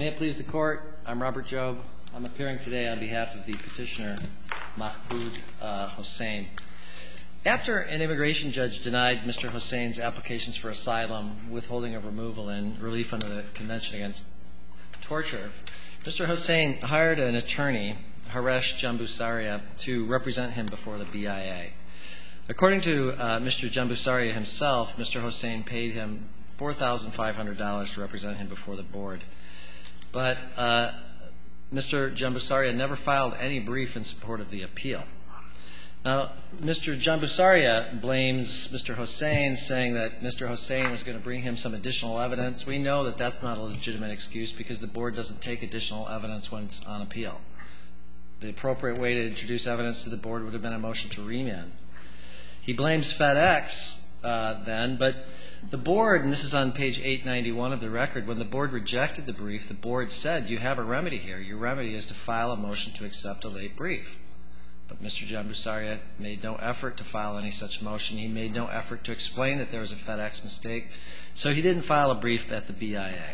May it please the Court, I'm Robert Jobe. I'm appearing today on behalf of the petitioner Mahmoud Hossain. After an immigration judge denied Mr. Hossain's applications for asylum, withholding of removal, and relief under the Convention Against Torture, Mr. Hossain hired an attorney, Haresh Jambusaria, to represent him before the BIA. According to Mr. Jambusaria himself, Mr. Hossain paid him $4,500 to represent him before the board. But Mr. Jambusaria never filed any brief in support of the appeal. Now, Mr. Jambusaria blames Mr. Hossain, saying that Mr. Hossain was going to bring him some additional evidence. We know that that's not a legitimate excuse because the board doesn't take additional evidence when it's on appeal. The appropriate way to introduce evidence to the board would have been a motion to remand. He blames FedEx then, but the board, and this is on page 891 of the record, when the board rejected the brief, the board said, you have a remedy here. Your remedy is to file a motion to accept a late brief. But Mr. Jambusaria made no effort to file any such motion. He made no effort to explain that there was a FedEx mistake. So he didn't file a brief at the BIA.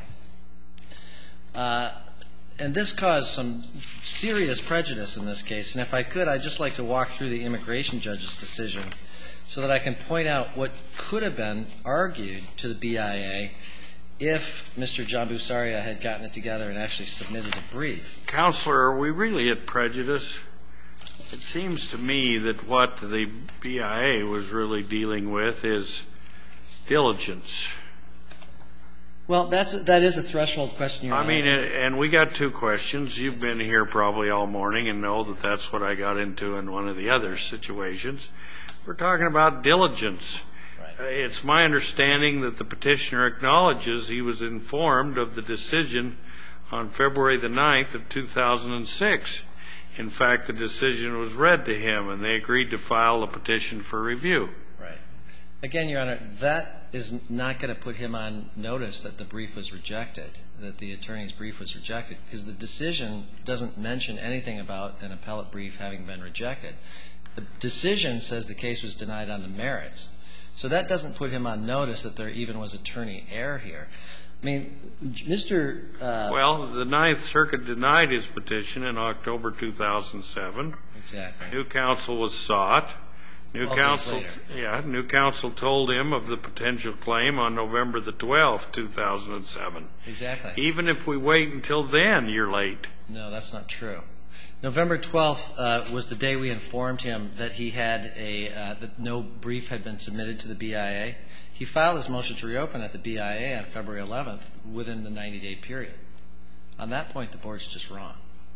And this caused some serious prejudice in this case. And if I could, I'd just like to walk through the immigration judge's decision so that I can point out what could have been argued to the BIA if Mr. Jambusaria had gotten it together and actually submitted a brief. Counselor, are we really at prejudice? It seems to me that what the BIA was really dealing with is diligence. Well, that is a threshold question, Your Honor. I mean, and we got two questions. You've been here probably all morning and know that that's what I got into in one of the other situations. We're talking about diligence. Right. It's my understanding that the petitioner acknowledges he was informed of the decision on February the 9th of 2006. In fact, the decision was read to him, and they agreed to file a petition for review. Right. Again, Your Honor, that is not going to put him on notice that the brief was rejected, that the attorney's brief was rejected, because the decision doesn't mention anything about an appellate brief having been rejected. The decision says the case was denied on the merits. So that doesn't put him on notice that there even was attorney error here. I mean, Mr. Well, the Ninth Circuit denied his petition in October 2007. Exactly. New counsel was sought. New counsel told him of the potential claim on November the 12th, 2007. Exactly. Even if we wait until then, you're late. No, that's not true. November 12th was the day we informed him that he had that no brief had been submitted to the BIA. He filed his motion to reopen at the BIA on February 11th within the 90-day period. On that point, the board's just wrong.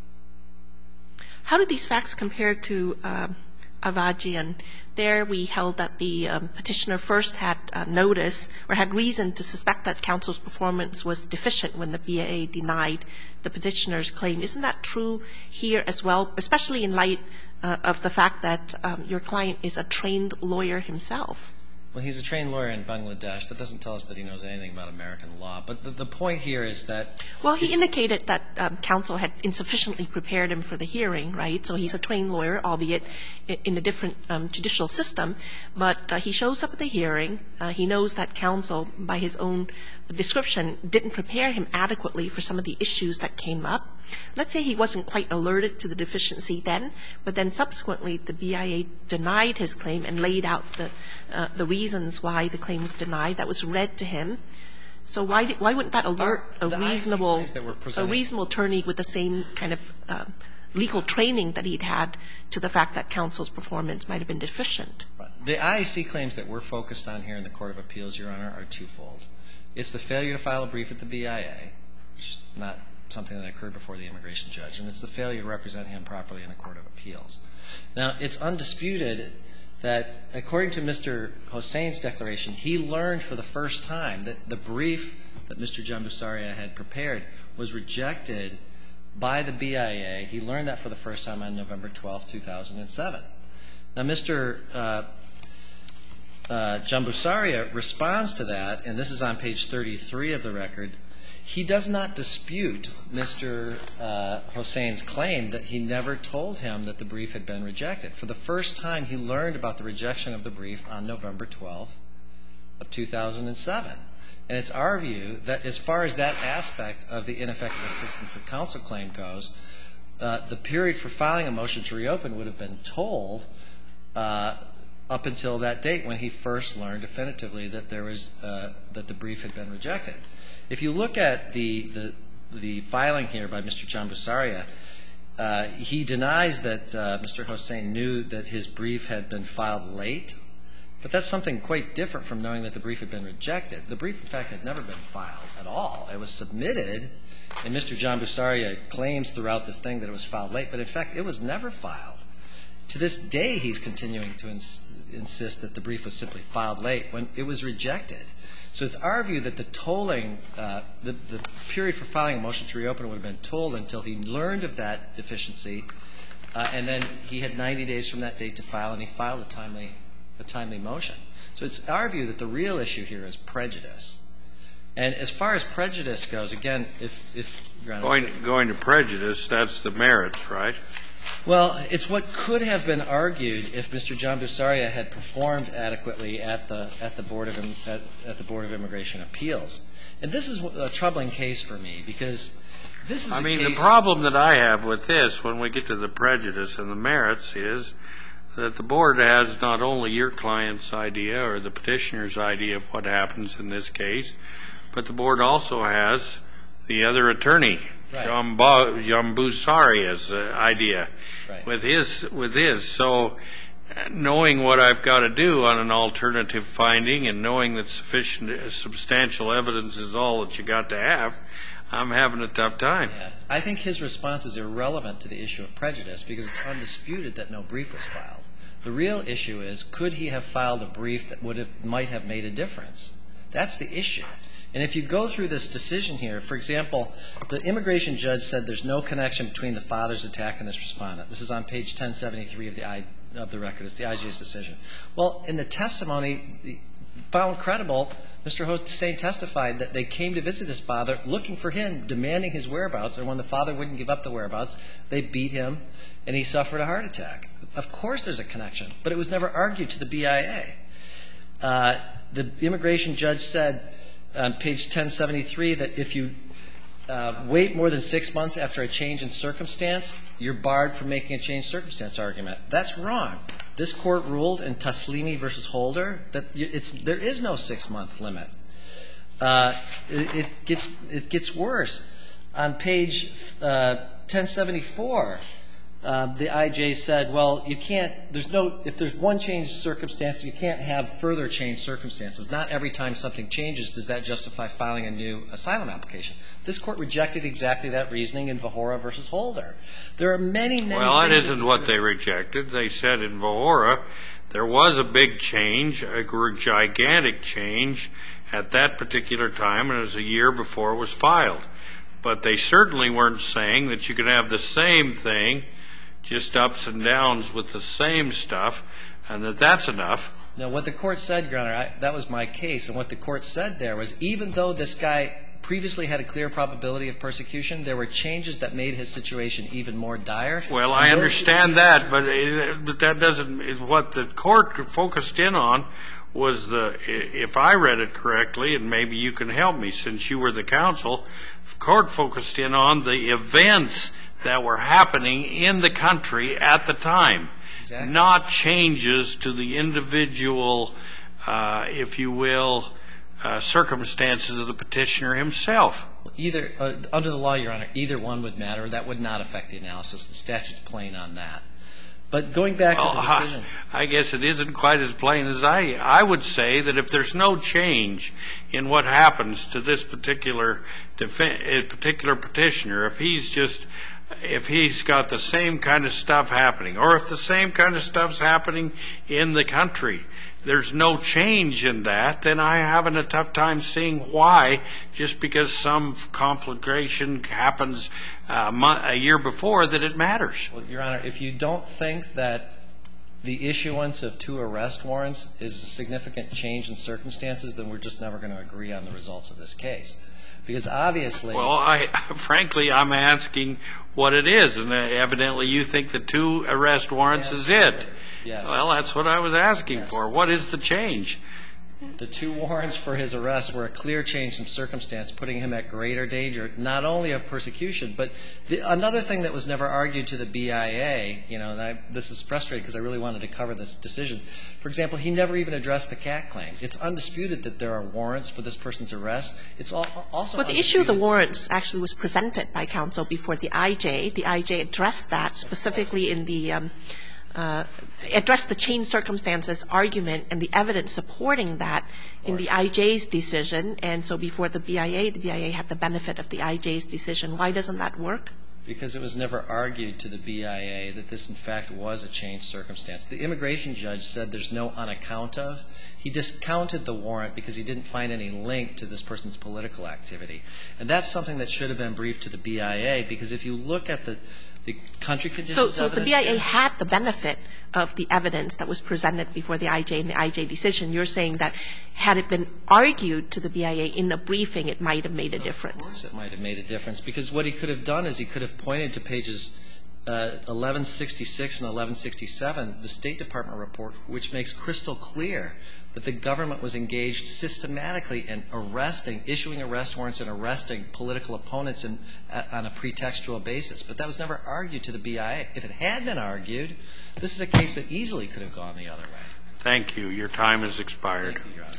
How do these facts compare to Avajian? There we held that the petitioner first had notice or had reason to suspect that counsel's performance was deficient when the BIA denied the petitioner's claim. Isn't that true here as well, especially in light of the fact that your client is a trained lawyer himself? Well, he's a trained lawyer in Bangladesh. That doesn't tell us that he knows anything about American law. But the point here is that Well, he indicated that counsel had insufficiently prepared him for the hearing, right? So he's a trained lawyer, albeit in a different judicial system. But he shows up at the hearing. He knows that counsel, by his own description, didn't prepare him adequately for some of the issues that came up. Let's say he wasn't quite alerted to the deficiency then, but then subsequently the BIA denied his claim and laid out the reasons why the claim was denied. That was read to him. So why wouldn't that alert a reasonable attorney with the same kind of legal training that he'd had to the fact that counsel's performance might have been deficient? The IAC claims that we're focused on here in the Court of Appeals, Your Honor, are twofold. It's the failure to file a brief at the BIA, which is not something that occurred before the immigration judge, and it's the failure to represent him properly in the Court of Appeals. Now, it's undisputed that, according to Mr. Hossain's declaration, he learned for the first time that the brief that Mr. Jambusaria had prepared was rejected by the BIA. He learned that for the first time on November 12, 2007. Now, Mr. Jambusaria responds to that, and this is on page 33 of the record. He does not dispute Mr. Hossain's claim that he never told him that the brief had been rejected. For the first time, he learned about the rejection of the brief on November 12th of 2007. And it's our view that as far as that aspect of the ineffective assistance of counsel claim goes, the period for filing a motion to reopen would have been told up until that date when he first learned definitively that there was that the brief had been rejected. If you look at the filing here by Mr. John Busaria, he denies that Mr. Hossain knew that his brief had been filed late, but that's something quite different from knowing that the brief had been rejected. The brief, in fact, had never been filed at all. It was submitted, and Mr. John Busaria claims throughout this thing that it was filed late, but in fact it was never filed. To this day, he's continuing to insist that the brief was simply filed late when it was rejected. So it's our view that the tolling, the period for filing a motion to reopen would have been told until he learned of that deficiency, and then he had 90 days from that date to file, and he filed a timely motion. So it's our view that the real issue here is prejudice. And as far as prejudice goes, again, if Your Honor, going to prejudice, that's the merits, right? well, it's what could have been argued if Mr. John Busaria had performed adequately at the Board of Immigration Appeals. And this is a troubling case for me because this is the problem that I have with this when we get to the prejudice and the merits is that the board has not only your client's idea or the petitioner's idea of what happens in this case, but the board also has the other attorney, right, John Busaria's idea, right, with his. So knowing what I've got to do on an alternative finding and knowing that substantial evidence is all that you got to have, I'm having a tough time. Yeah. I think his response is irrelevant to the issue of prejudice because it's undisputed that no brief was filed. The real issue is, could he have filed a brief that might have made a difference? That's the issue. And if you go through this decision here, for example, the immigration judge said there's no connection between the father's attack and this respondent. This is on page 1073 of the record. It's the IJ's decision. Well, in the testimony found credible, Mr. Hossain testified that they came to visit his father looking for him, demanding his whereabouts, and when the father wouldn't give up the whereabouts, they beat him and he suffered a heart attack. Of course there's a connection, but it was never argued to the BIA. The immigration judge said on page 1073 that if you wait more than 6 months after a change in circumstance, you're barred from making a change circumstance argument. That's wrong. This court ruled in Taslimi v. Holder that there is no 6-month limit. It gets worse. On page 1074, the IJ said, well, you can't, if there's one change circumstance, you can't have further change circumstances. Not every time something changes does that justify filing a new asylum application. This court rejected exactly that reasoning in Vahora v. Holder. There are many, many Well, that things isn't what they rejected. They said in Vahora there was a big change, a gigantic change at that particular time, and it was a year before it was filed. But they certainly weren't saying that you could have the same thing, just ups and downs with the same stuff, and that's enough. Now, what the court said, Your Honor, that was my case, and what the court said there was even though this guy previously had a clear probability of persecution, there were changes that made his situation even more dire. Well, I understand that, but that doesn't, what the court focused in on was if I read it correctly, and maybe you can help me since you were the counsel, the court focused in on the events that were happening in the country at the time. Exactly. Not changes to the individual, if you will, circumstances of the petitioner himself. Either, under the law, Your Honor, either one would matter. That would not affect the analysis. The statute's plain on that. But going back to the decision. I guess it isn't quite as plain as I would say that if there's no change in what happens to this particular petitioner, if he's got the same kind of stuff happening, or if the same kind of stuff's happening in the country, there's no change in that, then I'm having a tough time seeing why, just because some complication happens a year before, that it matters. Well, Your Honor, if you don't think that the issuance of 2 arrest warrants is a significant change in circumstances, then we're just never going to agree on the results of this case. Because obviously... Well, frankly, I'm asking what it is, and evidently you think the 2 arrest warrants is it. Yes. Well, that's what I was asking for. What is the change? The 2 warrants for his arrest were a clear change in circumstance, putting him at greater danger, not only of persecution, but another thing that was never argued to the BIA, and this is frustrating because I really wanted to cover this decision. For example, he never even addressed the CAT claim. It's undisputed that there are warrants for this person's arrest. It's also But the issue of the warrants actually was presented by counsel before the IJ. The IJ addressed that specifically in the addressed the changed circumstances argument and the evidence supporting that in the IJ's decision. And so before the BIA had the benefit of the IJ's decision. Why doesn't that work? Because it was never argued to the BIA that this, in fact, was a changed circumstance. The immigration judge said there's no on account of. He discounted the warrant because he didn't find any link to this person's political activity. And that's something that should have been briefed to the BIA, because if you look at the country conditions So the BIA had the benefit of the evidence that was presented before the IJ and the IJ decision. You're saying that had it been argued to the BIA in a briefing, it might have made a difference. Of course it might have made a difference, because what he could have done is he could have pointed to pages 1166 and 1167, the State Department report, which makes crystal clear that the government was engaged systematically in issuing arrest warrants and arresting political opponents on a pretextual basis. But that was never argued to the BIA. If it had been argued, this is a case that easily could have gone the other way. Thank you. Your time has expired. Thank you, Your Honor.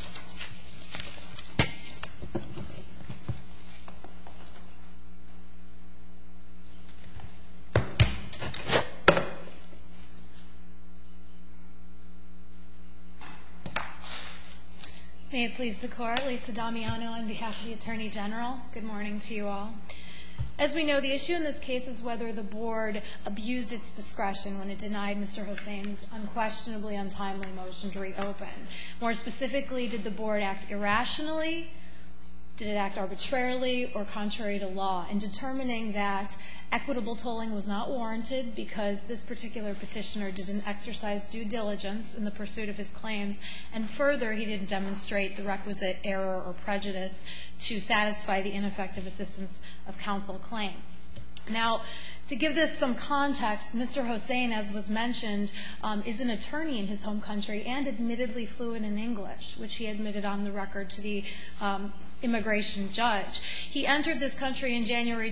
May it please the Court, Lisa Damiano on behalf of the Attorney General. Good morning to you all. As we know, the issue in this case is whether the Board abused its discretion when it denied Mr. Hossain's unquestionably untimely motion to reopen. More specifically, did the Board act irrationally? Did it act arbitrarily or contrary to law? In determining that equitable tolling was not warranted because this particular petitioner didn't exercise due diligence in the pursuit of his claims, and further, he didn't demonstrate the requisite error or prejudice to satisfy the ineffective assistance of counsel claim. Now, to give this some context, Mr. Hossain, as was mentioned, is an attorney in his home country and admittedly fluent in English, which he admitted on the record to the immigration judge. He entered this country in January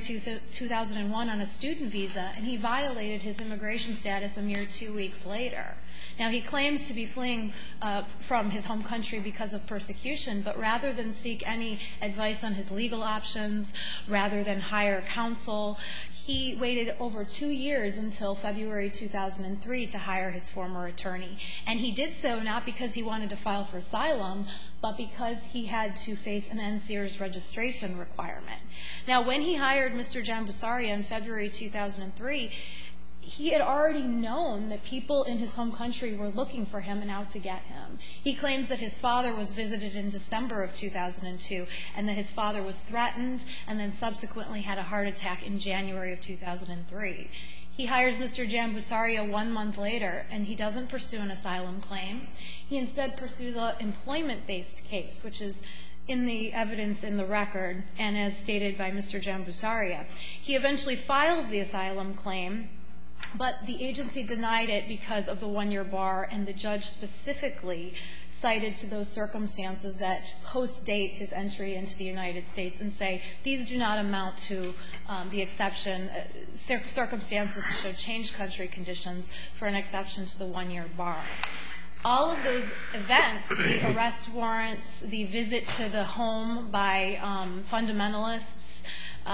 2001 on a student visa, and he violated his immigration status a mere 2 weeks later. Now, he claims to be fleeing from his home country because of persecution, but rather than seek any advice on his legal options, rather than hire counsel, he waited over 2 years until February 2003 to hire his former attorney. And he did so not because he wanted to file for asylum, but because he had to face an NSEERS registration requirement. Now, when he hired Mr. Jambusaria in February 2003, he had already known that people in his home country were looking for him and out to get him. He claims that his father was visited in December of 2002 and that his father was threatened and then subsequently had a heart attack in January of 2003. He hires Mr. Jambusaria 1 month later, and he doesn't pursue an asylum claim. He instead pursues an employment-based case, which is in the evidence in the record and as stated by Mr. Jambusaria. He eventually files the asylum claim, but the agency denied it because of the 1-year bar, and the judge specifically cited to those circumstances that post-date his entry into the United States and say these do not amount to the exception, circumstances to show changed country conditions for an exception to the 1-year bar. All of those events, the arrest warrants, the visit to the home by fundamentalists,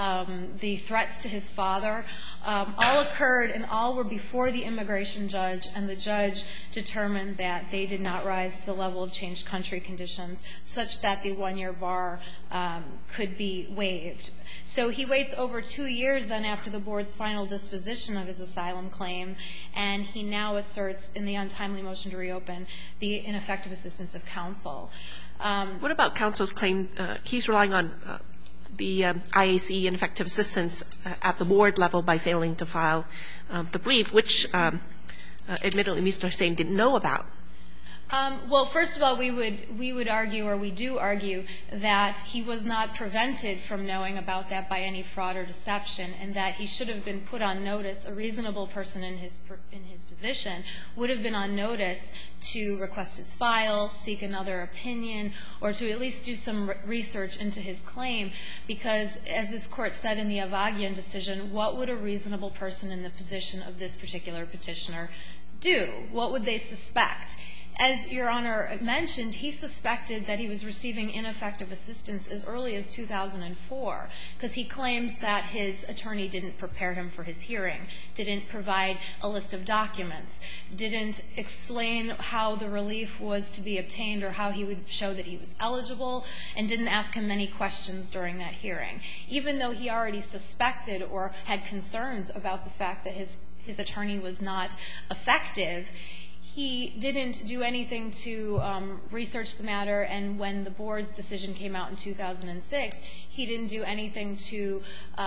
the threats to his father, all occurred and all were before the immigration judge, and the judge determined that they did not rise to the level of changed country conditions such that the 1-year bar could be waived. So he waits over 2 years then after the board's final disposition of his asylum claim, and he now asserts in the untimely motion to reopen the ineffective assistance of counsel. What about counsel's claim? He's relying on the IAC ineffective assistance at the board level by failing to file the brief, which admittedly Mr. Hossain didn't know about. Well, first of all, we would argue, or we do argue, that he was not prevented from knowing about that by any fraud or deception, and that he should have been put on notice. A reasonable person in his position would have been on notice to request his file, seek another opinion, or to at least do some research into his claim, because, as this Court said in the Avagian decision, what would a reasonable person in the position of this particular petitioner do? What would they suspect? As Your Honor mentioned, he suspected that he was receiving ineffective assistance as early as 2004, because he claims that his attorney didn't prepare him for his hearing, didn't provide a list of documents, didn't explain how the relief was to be obtained or how he would show that he was eligible, and didn't ask him many questions during that hearing. Even though he already suspected or had concerns about the fact that his attorney was not effective, he didn't do anything to research the matter, and when the board's decision came out in 2006, he didn't do anything to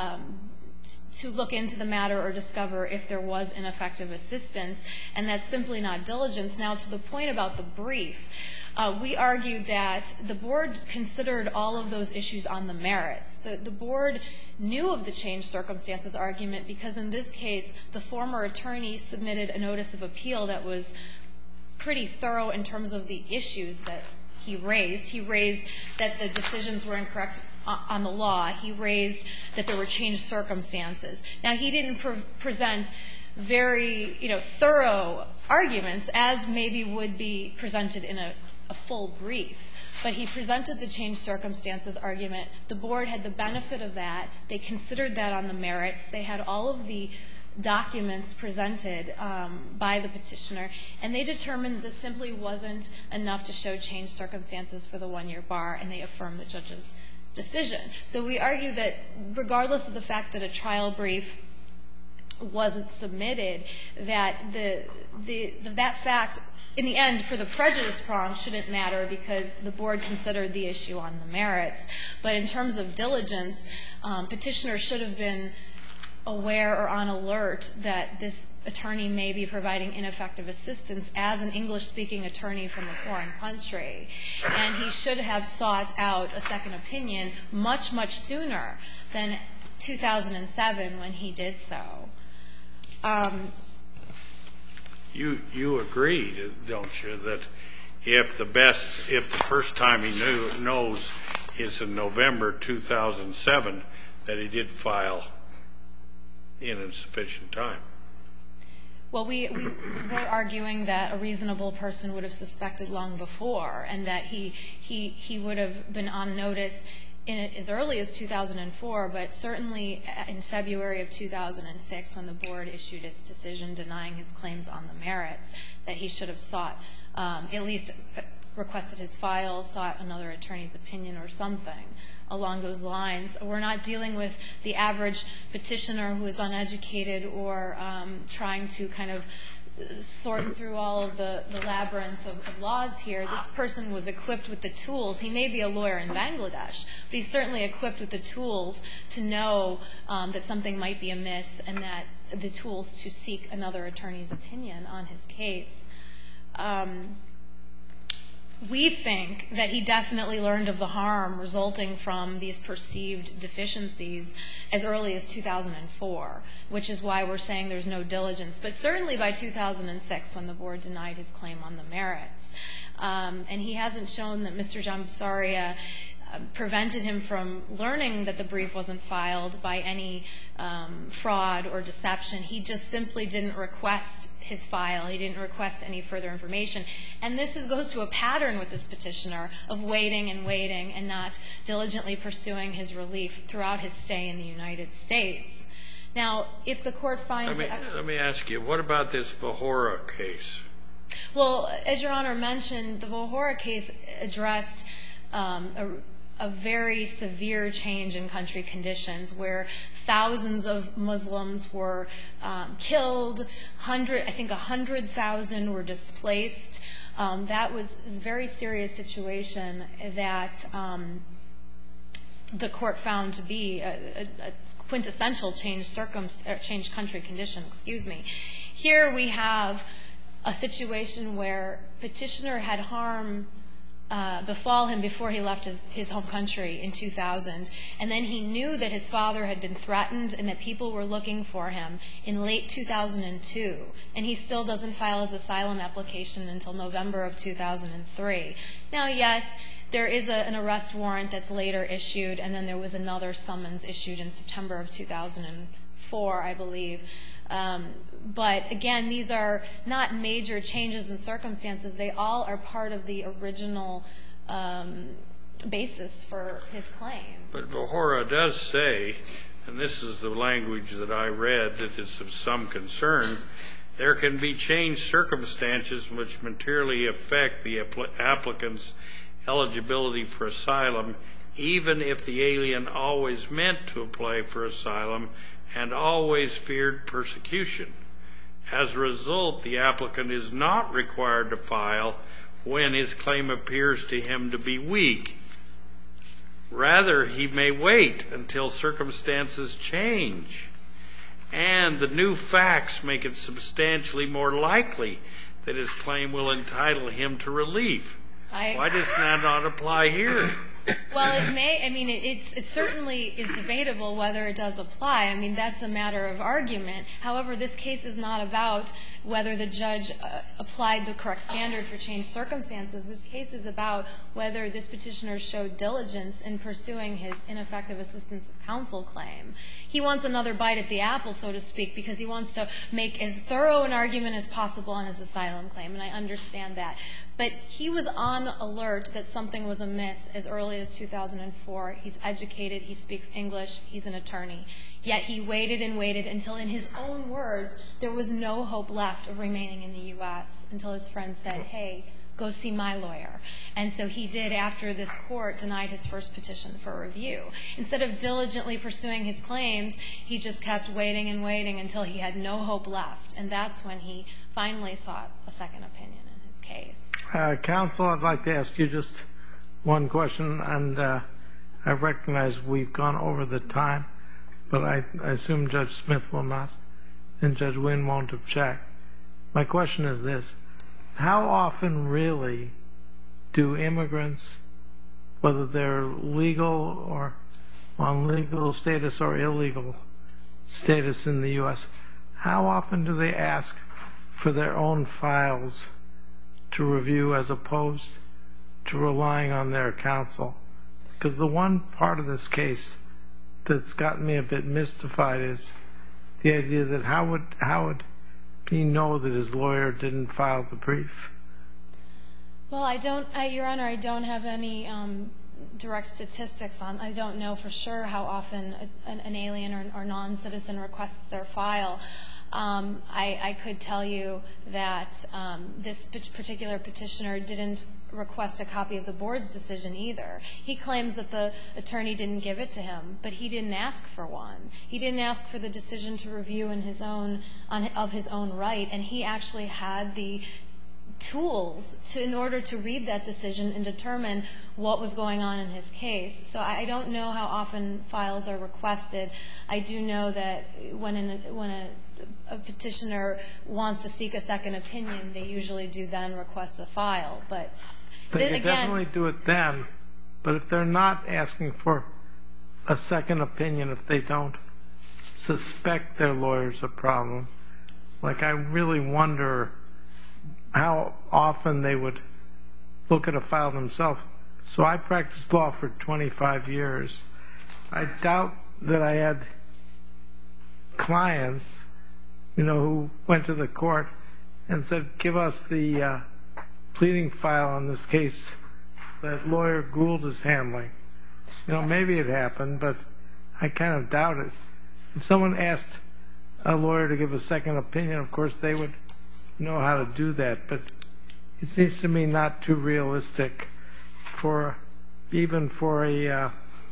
look into the matter or discover if there was ineffective assistance, and that's simply not diligence. Now, to the point about the brief, we argued that the board considered all of those issues on the merits. The board knew of the changed circumstances argument because in this case, the former attorney submitted a notice of appeal that was pretty thorough in terms of the issues that he raised. He raised that the decisions were incorrect on the law. He raised that there were changed circumstances. Now, he didn't present very, thorough arguments, as maybe would be presented in a full brief. But he presented the changed circumstances argument. The board had the benefit of that. They considered that on the merits. They had all of the documents presented by the petitioner, and they determined this simply wasn't enough to show changed circumstances for the one-year bar, and they affirmed the judge's decision. So we argue that regardless of the fact that a trial brief wasn't submitted, that that fact, in the end, for the prejudice prong, shouldn't matter because the board considered the issue on the merits. But in terms of diligence, petitioner should have been aware or on alert that this attorney may be providing ineffective assistance as an English-speaking attorney from a foreign country. And he should have sought out a second opinion much, much sooner than 2007 when he did so. You agreed, don't you, that if the first time he knows is in November 2007, that he did file in insufficient time? Well, we were arguing that a reasonable person would have suspected long before, and that he would have been on notice in as early as 2004, but certainly in February of 2006, when the board issued its decision denying his claims on the merits, that he should have sought, at least requested his file, sought another attorney's opinion or something along those lines. We're not dealing with the average petitioner who is uneducated or trying to kind of sort through all of the labyrinth of laws here. This person was equipped with the tools. He may be a lawyer in Bangladesh, but he's certainly equipped with the tools to know that something might be amiss, and that the tools to seek another attorney's opinion on his case. We think that he definitely learned of the harm resulting from these perceived deficiencies as early as 2004, which is why we're saying there's no diligence. But certainly by 2006, when the board denied his claim on the merits. And he hasn't shown that Mr. Jamsaria prevented him from learning that the brief wasn't filed by any fraud or deception. He just simply didn't request his file. He didn't request any further information. And this goes to a pattern with this petitioner of waiting and waiting and not diligently pursuing his relief throughout his stay in the United States. Now, if the court finds that... Let me ask you, what about this Vohora case? Well, as Your Honor mentioned, the Vohora case addressed a very severe change in country conditions where thousands of Muslims were killed, I think 100,000 were displaced. That was a very serious situation that the court found to be a quintessential changed country condition. Here we have a situation where petitioner had harm befall him before he left his home country in 2000, and then he knew that his father had been threatened and that people were looking for him in late 2002, and he still doesn't file his asylum application until November of 2003. Now, yes, there is an arrest warrant that's later issued, and then there was another summons issued in September of 2004, I believe. But again, these are not major changes in circumstances. They all are part of the original basis for his claim. But Vohora does say, and this is the language that I read that is of some concern, there can be changed circumstances which materially affect the applicant's eligibility for asylum, even if the alien always meant to apply for asylum and always feared persecution. As a result, the applicant is not required to file when his claim appears to him to be weak. Rather, he may wait until circumstances change, and the new facts make it substantially more likely that his claim will entitle him to relief. Why does that not apply here? Well, it may. I mean, it certainly is debatable whether it does apply. I mean, that's a matter of argument. However, this case is not about whether the judge applied the correct standard for changed circumstances. This case is about whether this petitioner showed diligence in pursuing his ineffective assistance of counsel claim. He wants another bite at the apple, so to speak, because he wants to make as thorough an argument as possible on his asylum claim, and I understand that. But he was on alert that something was amiss as early as 2004. He's educated. He speaks English. He's an attorney. Yet he waited and waited until, in his own words, there was no hope left of remaining in the U.S. until his friend said, hey, go see my lawyer. And so he did after this court denied his first petition for review. Instead of diligently pursuing his claims, he just kept waiting and waiting until he had no hope left. And that's when he finally sought a second opinion in his case. Counsel, I'd like to ask you just one question, and I recognize we've gone over the time, but I assume Judge Smith will not, and Judge Wynn won't object. My question is this: how often really do immigrants, whether they're legal or on legal status or illegal status in the U.S., how often do they ask for their own files to review as opposed to relying on their counsel? Because the one part of this case that's gotten me a bit mystified is the idea that how would he know that his lawyer didn't file the brief? Well, Your Honor, I don't have any direct statistics on. I don't know for sure how often an alien or non-citizen requests their file. I could tell you that this particular petitioner didn't request a copy of the board's decision either. He claims that the attorney didn't give it to him, but he didn't ask for one. He didn't ask for the decision to review of his own right, and he actually had the tools in order to read that decision and determine what was going on in his case. So I don't know how often files are requested. I do know that when a petitioner wants to seek a second opinion, they usually do then request a file. But they can definitely do it then. But if they're not asking for a second opinion, if they don't suspect their lawyer's a problem, like I really wonder how often they would look at a file themselves. So I practiced law for 25 years. I doubt that I had clients, who went to the court and said, give us the pleading file on this case that lawyer Gould is handling. Maybe it happened, but I kind of doubt it. If someone asked a lawyer to give a second opinion, of course they would know how to do that, but it seems to me not too realistic even for a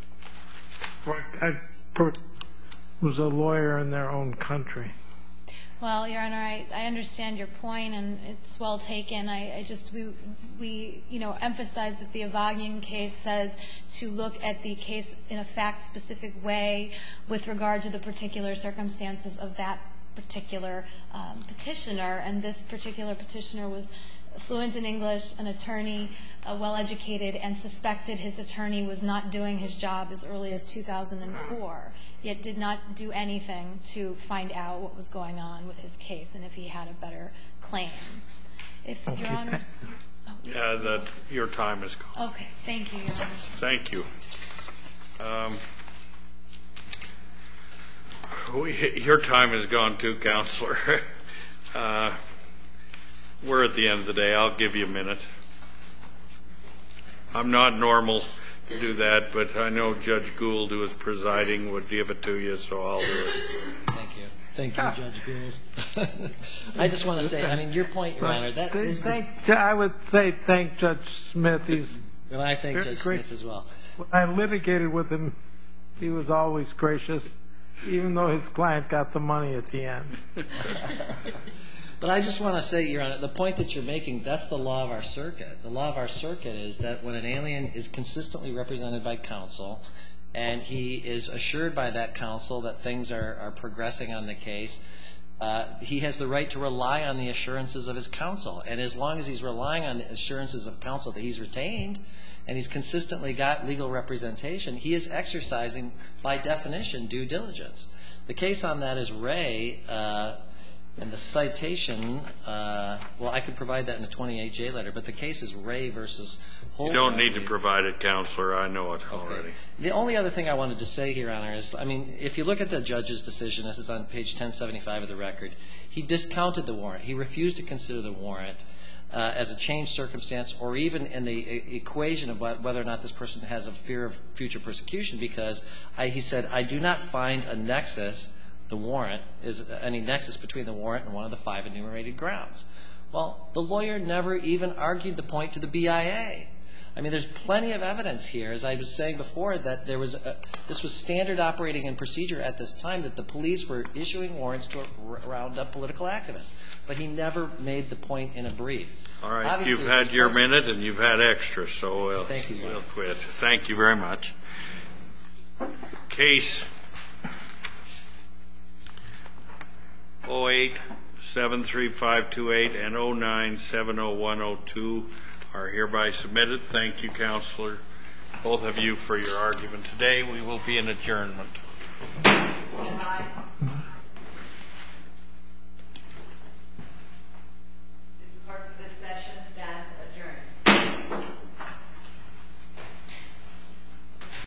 who's a lawyer in their own country. Well, Your Honor, I understand your point, and it's well taken. We emphasize that the Avagian case says to look at the case in a fact-specific way with regard to the particular circumstances of that particular petitioner, and this particular petitioner was fluent in English, an attorney, well-educated, and suspected his attorney was not doing his job as early as 2004, yet did not do anything to find out what was going on with his case and if he had a better claim. If Your Honors... Your time is gone. Okay. Thank you, Your Honors. Thank you. Your time is gone too, Counselor. We're at the end of the day. I'll give you a minute. I'm not normal to do that, but I know Judge Gould, who is presiding, would give it to you, so I'll do it. Thank you. Thank you, Judge Gould. I just want to say, I mean, your point, Your Honor, that is I would say thank Judge Smith. Well, I thank Judge Smith as well. When I litigated with him, he was always gracious, even though his client got the money at the end. But I just want to say, Your Honor, the point that you're making, that's the law of our circuit. The law of our circuit is that when an alien is consistently represented by counsel and he is assured by that counsel that things are progressing on the case, he has the right to rely on the assurances of his counsel. And as long as he's relying on the assurances of counsel that he's retained and he's consistently got legal representation, he is exercising, by definition, due diligence. The case on that is Ray, and the citation, well, I could provide that in a 28J letter, but the case is Ray versus Holt. You don't need to provide it, Counselor. I know it already. Okay. The only other thing I wanted to say here, Your Honor, is, I mean, if you look at the judge's decision, this is on page 1075 of the record, he discounted the warrant. He refused to consider the warrant as a changed circumstance or even in the equation of whether or not this person has a fear of future persecution because he said, I do not find a nexus, the warrant, is any nexus between the warrant and one of the 5 enumerated grounds. Well, the lawyer never even argued the point to the BIA. I mean, there's plenty of evidence here, as I was saying before, that this was standard operating and procedure at this time, that the police were issuing warrants to round up political activists. But he never made the point in a brief. All right. Obviously, you've had your minute and you've had extra, so we'll quit. Thank you very much. Case 08-73528 and 09-70102 are hereby submitted. Thank you, Counselor, both of you, for your argument today. We will be in adjournment.